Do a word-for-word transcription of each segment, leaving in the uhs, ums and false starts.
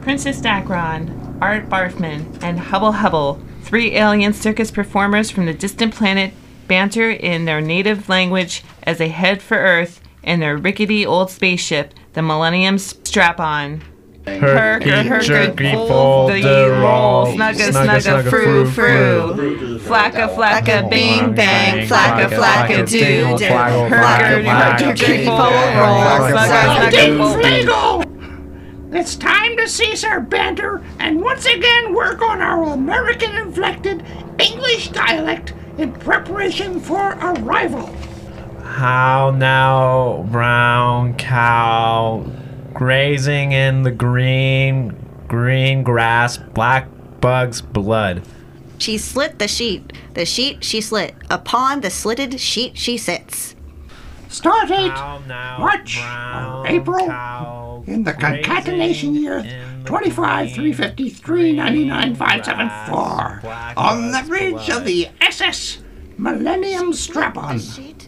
Princess Dacron, Art Barfman, and Hubble Hubble, three alien circus performers from the distant planet, banter in their native language as they head for Earth in their rickety old spaceship, the Millennium Strap-On. Herky, jerky, fold the roll, snugga, snugga, frou, frou. Flacka, flacka, bing, bang, flacka, flacka, do. Herky, jerky, fold, roll, snugga, snugga, fold. It's time to cease our banter and once again work on our American-inflected English dialect in preparation for arrival. How now, brown cow, grazing in the green, green grass, black bug's blood. She slit the sheet, the sheet she slit, upon the slitted sheet she sits. Start date, now, March or April, cow, in the concatenation year twenty-five three fifty-three ninety-nine five seven four, on the bridge of the S S Millennium Strap-On.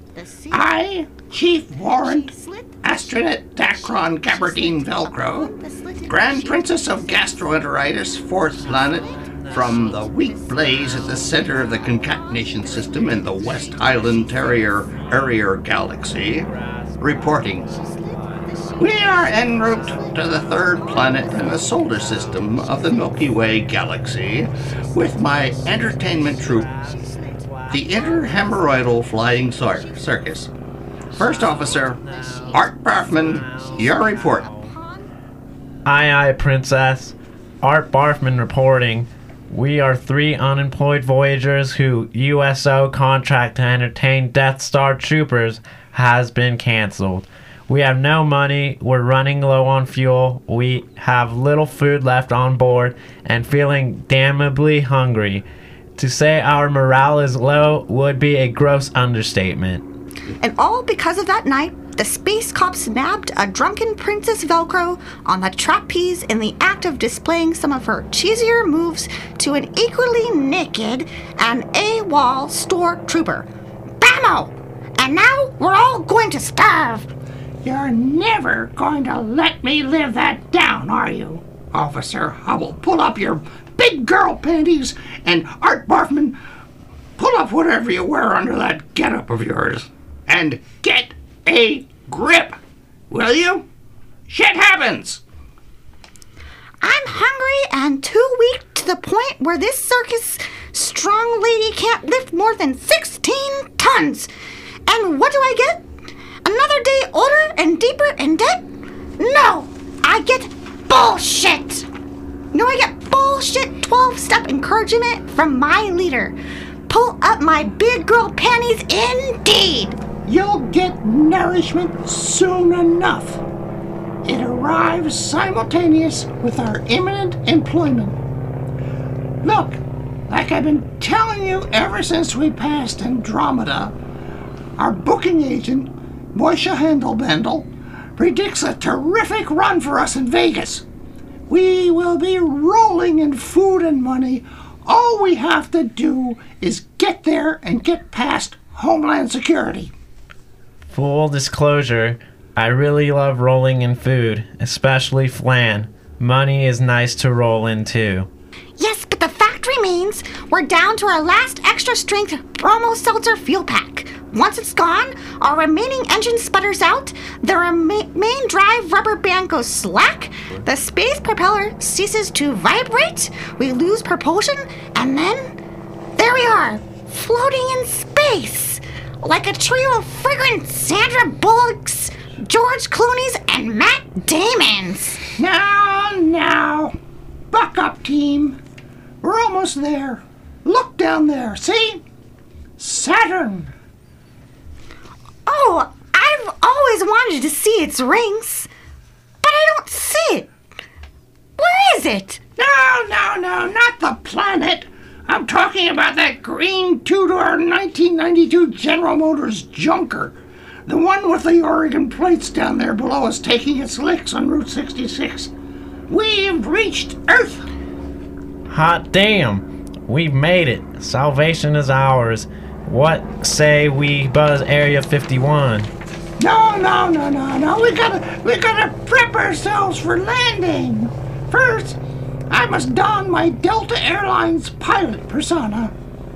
I, Chief Warrant, Astronaut Dacron Gabardine Velcro, Grand Princess of Gastroenteritis, fourth planet, from the weak blaze at the center of the concatenation system in the West Highland Terrier Area Galaxy, reporting. We are en route to the third planet in the solar system of the Milky Way Galaxy with my entertainment troupe, the Interhemorrhoidal Flying Cir- Circus. First Officer, Art Barfman, your report. Aye, aye, Princess. Art Barfman reporting. We are three unemployed Voyagers who U S O contract to entertain Death Star troopers has been canceled. We have no money, we're running low on fuel, we have little food left on board, and feeling damnably hungry. To say our morale is low would be a gross understatement. And all because of that night, the space cops nabbed a drunken Princess Velcro on the trapeze in the act of displaying some of her cheesier moves to an equally naked and AWOL store trooper. Bammo! And now we're all going to starve. You're never going to let me live that down, are you? Officer Hubble, pull up your big girl panties, and Art Barfman, pull up whatever you wear under that getup of yours. And get a grip, will you? Shit happens! I'm hungry and too weak to the point where this circus strong lady can't lift more than sixteen tons. And what do I get? Another day older and deeper in debt? No, I get bullshit. No, I get bullshit twelve-step encouragement from my leader. Pull up my big girl panties indeed. You'll get nourishment soon enough. It arrives simultaneous with our imminent employment. Look, like I've been telling you ever since we passed Andromeda, our booking agent, Moisha Handelbandel, predicts a terrific run for us in Vegas. We will be rolling in food and money. All we have to do is get there and get past Homeland Security. Full disclosure, I really love rolling in food, especially flan. Money is nice to roll in too. Yes, but the fact remains we're down to our last extra strength Bromo Seltzer fuel pack. Once it's gone, our remaining engine sputters out, the rema- main drive rubber band goes slack, the space propeller ceases to vibrate, we lose propulsion, and then there we are, floating in space, like a trio of fragrant Sandra Bullocks, George Clooney's, and Matt Damon's. Now, now, buck up, team. We're almost there. Look down there, see? Saturn. Oh, I've always wanted to see its rings, but I don't see it. Where is it? No, no, no, not the planet. I'm talking about that green two-door nineteen ninety-two General Motors junker. The one with the Oregon plates down there below us taking its licks on Route sixty-six. We've reached Earth. Hot damn! We've made it. Salvation is ours. What say we buzz Area fifty-one? No, no, no, no, no. We gotta, we gotta prep ourselves for landing. First, I must don my Delta Airlines pilot persona.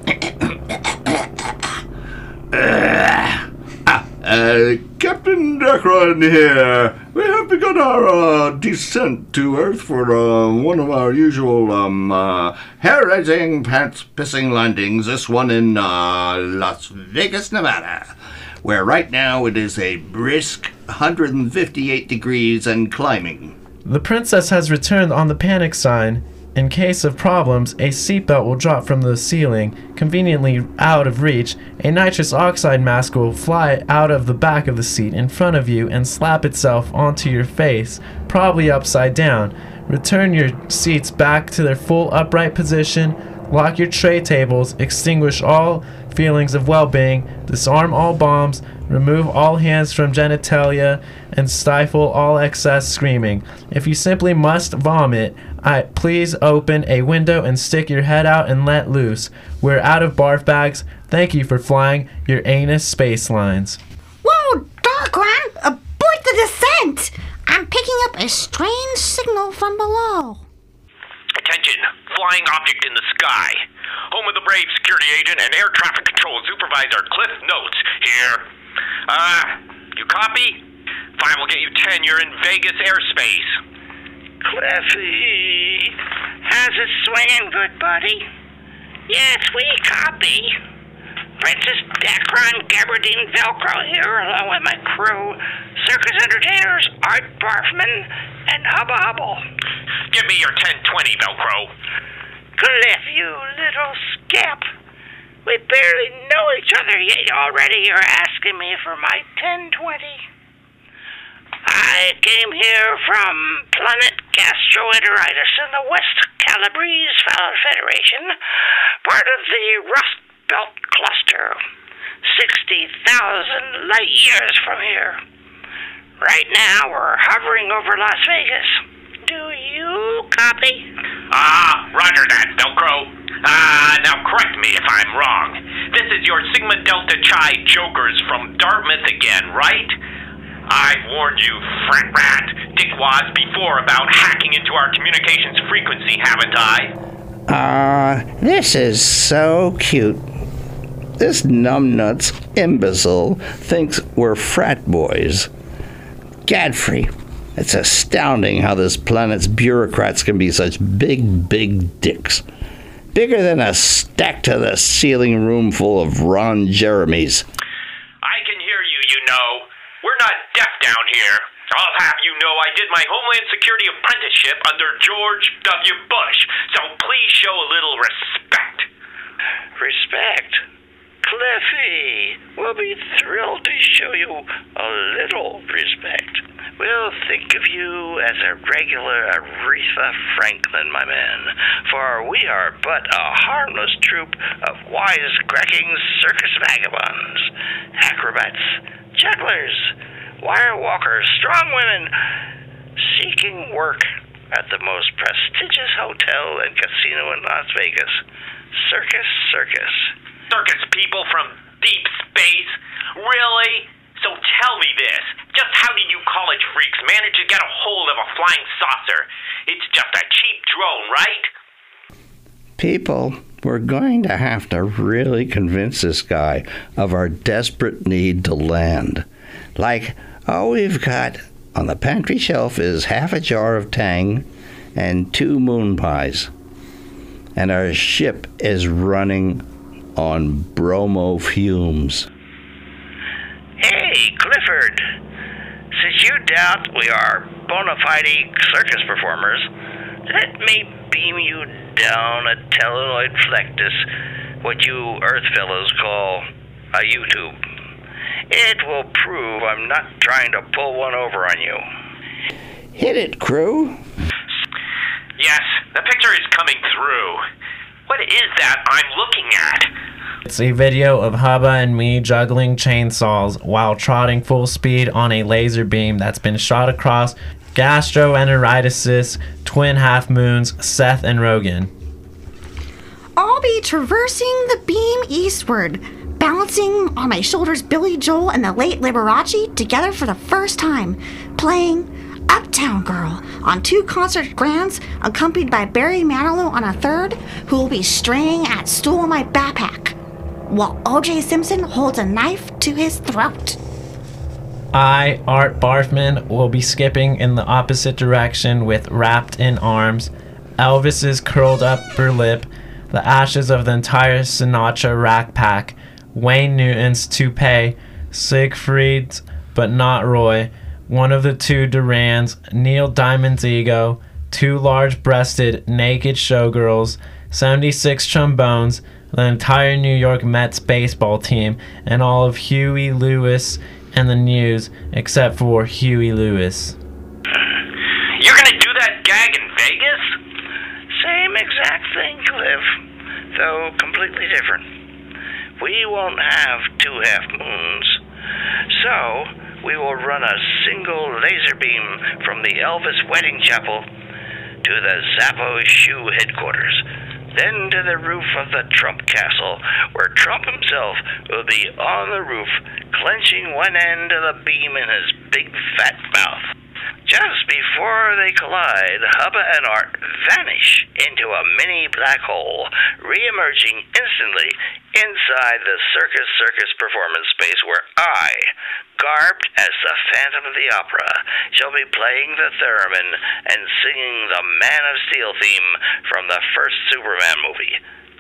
uh, uh, Captain Dacron here. We have begun our uh, descent to Earth for uh, one of our usual um, uh, hair-raising, pants-pissing landings. This one in uh, Las Vegas, Nevada, where right now it is a brisk one hundred fifty-eight degrees and climbing. The princess has returned on the panic sign. In case of problems, a seatbelt will drop from the ceiling, conveniently out of reach. A nitrous oxide mask will fly out of the back of the seat in front of you and slap itself onto your face, probably upside down. Return your seats back to their full upright position, lock your tray tables, extinguish all feelings of well-being, disarm all bombs, remove all hands from genitalia, and stifle all excess screaming. If you simply must vomit, I please open a window and stick your head out and let loose. We're out of barf bags. Thank you for flying your anus space lines. Whoa, Darkran! Abort the descent! I'm picking up a strange signal from below. Attention, flying object in the sky. Home of the Brave security agent and air traffic control supervisor Cliff Notes here. Uh, you copy? Five will get you ten. You're in Vegas airspace. Cliffy, how's it swinging, good buddy? Yes, we copy. Princess Dacron Gabardine Velcro here, along with my crew, circus entertainers Art Barfman and Hubba Hubble. Give me your ten twenty, Velcro. Cliff, you little scamp. We barely know each other, yet already you're asking me for my ten twenty. I came here from planet Gastroenteritis in the West Calabrese Federation, part of the Rust Belt Cluster, sixty thousand light years from here. Right now, we're hovering over Las Vegas. Do you copy? Ah, roger that, Velcro. Ah, uh, now correct me if I'm wrong. This is your Sigma Delta Chi Jokers from Dartmouth again, right? I've warned you, frat rat, dickwad, before about hacking into our communications frequency, haven't I? Ah, uh, this is so cute. This numbnuts imbecile thinks we're frat boys. Godfrey, it's astounding how this planet's bureaucrats can be such big, big dicks. Bigger than a stacked-to-the-ceiling room full of Ron Jeremys. I can hear you, you know. We're not deaf down here. I'll have you know I did my Homeland Security apprenticeship under George W. Bush, so please show a little respect. Respect? Cliffy, we'll be thrilled to show you a little respect. We'll think of you as a regular Aretha Franklin, my man, for we are but a harmless troop of wisecracking circus vagabonds, acrobats, jugglers, wire walkers, strong women, seeking work at the most prestigious hotel and casino in Las Vegas, Circus Circus. Circus people from deep space? Really? So tell me this. Just how did you college freaks manage to get a hold of a flying saucer? It's just a cheap drone, right? People, we're going to have to really convince this guy of our desperate need to land. Like, all we've got on the pantry shelf is half a jar of Tang and two moon pies. And our ship is running on bromo fumes. Hey, Clifford. Since you doubt we are bona fide circus performers, let me beam you down a telenoid flectus, what you Earth fellows call a YouTube. It will prove I'm not trying to pull one over on you. Hit it, crew. Yes, the picture is coming through. What is that I'm looking at? It's a video of Hubba and me juggling chainsaws while trotting full speed on a laser beam that's been shot across Gastroenteritis' twin half-moons, Seth and Rogan. I'll be traversing the beam eastward, balancing on my shoulders Billy Joel and the late Liberace together for the first time, playing Uptown Girl on two concert grands, accompanied by Barry Manilow on a third, who will be straining at Stool on My Backpack, while O J Simpson holds a knife to his throat. I, Art Barfman, will be skipping in the opposite direction with Wrapped in Arms, Elvis's curled upper lip, the ashes of the entire Sinatra Rack Pack, Wayne Newton's toupee, Siegfried's but not Roy, one of the two Durans, Neil Diamond's ego, two large-breasted naked showgirls, seventy-six trombones, the entire New York Mets baseball team, and all of Huey Lewis and the News, except for Huey Lewis. You're gonna do that gag in Vegas? Same exact thing, Cliff, though completely different. We won't have two half moons, so we will run a single laser beam from the Elvis Wedding Chapel to the Zappo Shoe headquarters, then to the roof of the Trump Castle, where Trump himself will be on the roof, clenching one end of the beam in his big fat mouth. Just before they collide, Hubba and Art vanish into a mini black hole, re-emerging instantly inside the Circus Circus performance space where I, garbed as the Phantom of the Opera, shall be playing the theremin and singing the Man of Steel theme from the first Superman movie.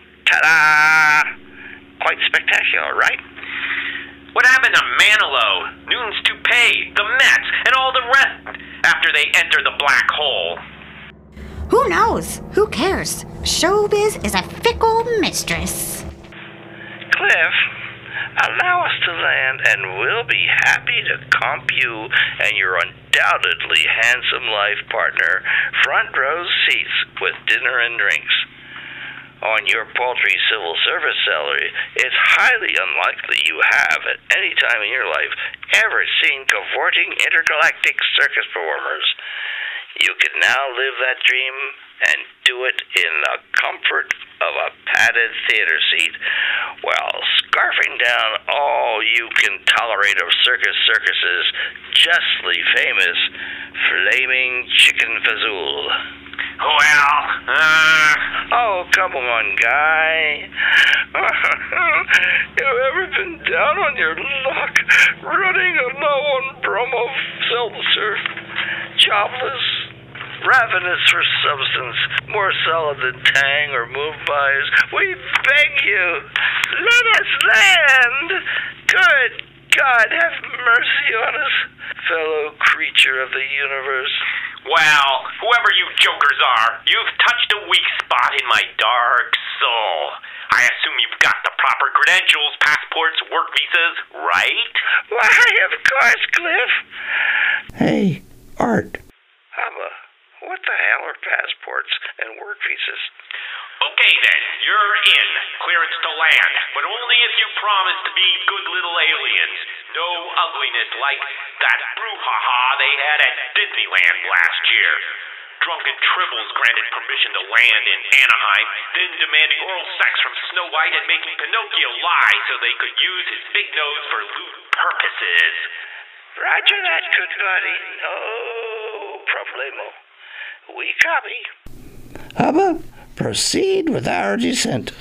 Ta-da! Quite spectacular, right? What happened to Manilow, Newton's toupee, the Mets, and all the rest after they enter the black hole? Who knows? Who cares? Showbiz is a fickle mistress. Cliff, allow us to land and we'll be happy to comp you and your undoubtedly handsome life partner front row seats with dinner and drinks. On your paltry civil service salary, it's highly unlikely you have, at any time in your life, ever seen cavorting intergalactic circus performers. You can now live that dream and do it in the comfort of a padded theater seat while scarfing down all you can tolerate of Circus Circus's justly famous Flaming Chicken Fazool. Well, uh... Oh, come on, guy. You ever been down on your luck running a low on bromo seltzer? Jobless, ravenous for substance, more solid than Tang or Moonpies. We beg you, let us land. Good God, have mercy on us, fellow creature of the universe. Well, whoever you jokers are, you've touched a weak spot in my dark soul. I assume you've got the proper credentials, passports, work visas, right? Why, of course, Cliff. Hey, Art. Hubba, what the hell are passports and work visas? Okay then, you're in. Clearance to land, but only if you promise to be good little aliens. No ugliness like that brouhaha they had at Disneyland last year. Drunken Tribbles granted permission to land in Anaheim, then demanding oral sex from Snow White and making Pinocchio lie so they could use his big nose for lewd purposes. Roger that, good buddy. No problemo. We copy. Hubba, proceed with our descent.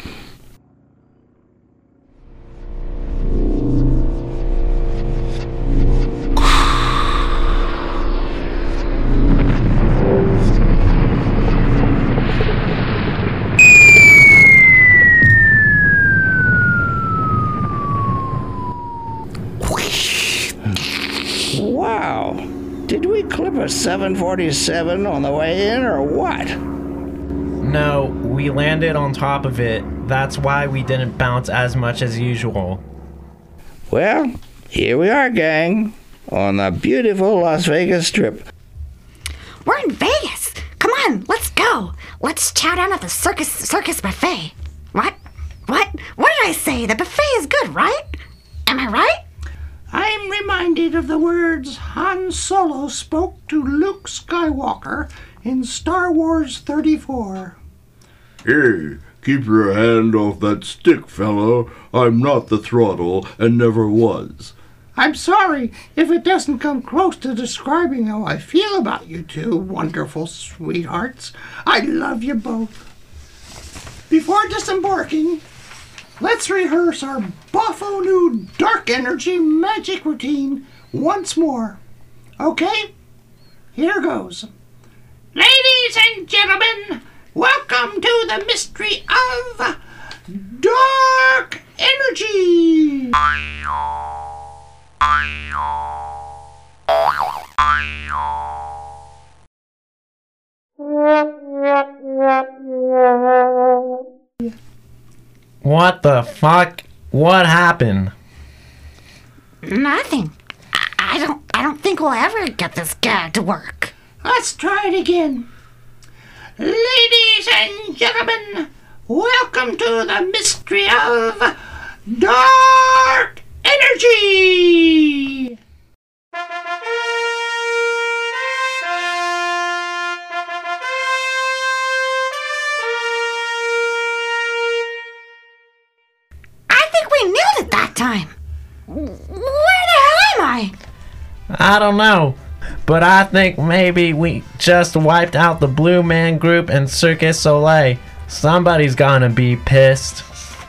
Wow. Did we clip a seven forty-seven on the way in or what? No, we landed on top of it. That's why we didn't bounce as much as usual. Well, here we are, gang, on the beautiful Las Vegas Strip. We're in Vegas. Come on, let's go. Let's chow down at the circus circus buffet. What? What? What did I say? The buffet is good, right? Am I right? I'm reminded of the words Han Solo spoke to Luke Skywalker in Star Wars thirty-four. Hey, keep your hand off that stick, fellow. I'm not the throttle and never was. I'm sorry if it doesn't come close to describing how I feel about you two wonderful sweethearts. I love you both. Before disembarking, let's rehearse our Boffo new dark energy magic routine once more. Okay? Here goes. Ladies and gentlemen, welcome to the mystery of dark energy. What the fuck? What happened? Nothing. I, I don't. I don't think we'll ever get this gag to work. Let's try it again. Ladies and gentlemen, welcome to the mystery of dark energy. I think we nailed it that time. Where the hell am I? I don't know, but I think maybe we just wiped out the Blue Man Group and Circus Soleil. Somebody's gonna be pissed.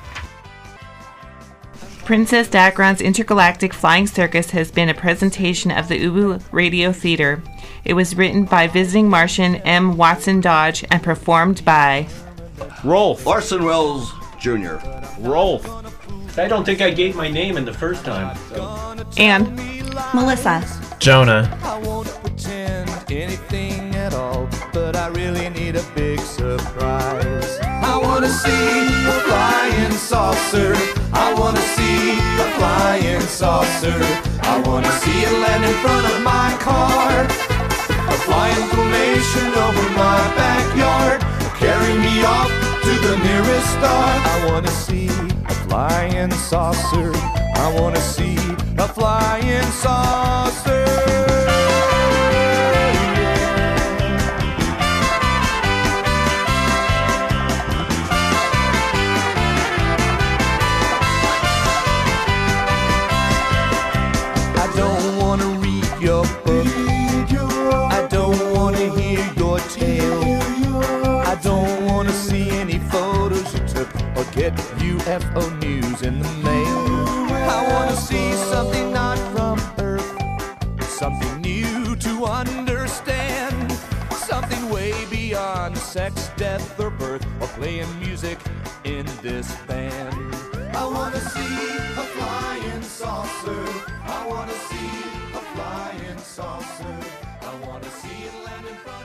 Princess Dagron's Intergalactic Flying Circus has been a presentation of the Ubu Radio Theater. It was written by visiting Martian M. Watson Dodge and performed by Rolf. Orson Welles Junior Rolf. I don't think I gave my name in the first time. So. and Melissa. Jonah. I won't pretend anything at all, but I really need a big surprise. I wanna see a flying saucer. I wanna see a flying saucer. I wanna see it land in front of my car. A flying formation over my backyard. Carry me off to the nearest star. I wanna see a flying saucer. I wanna see a flying saucer. I don't wanna read your book. I don't wanna hear your tale. I don't wanna see any photos you took or get U F O news in the mail. I wanna see something not from Earth, something new to understand, something way beyond sex, death, or birth, or playing music in this band. I wanna see a flying saucer. I wanna see a flying saucer. I wanna see it land in front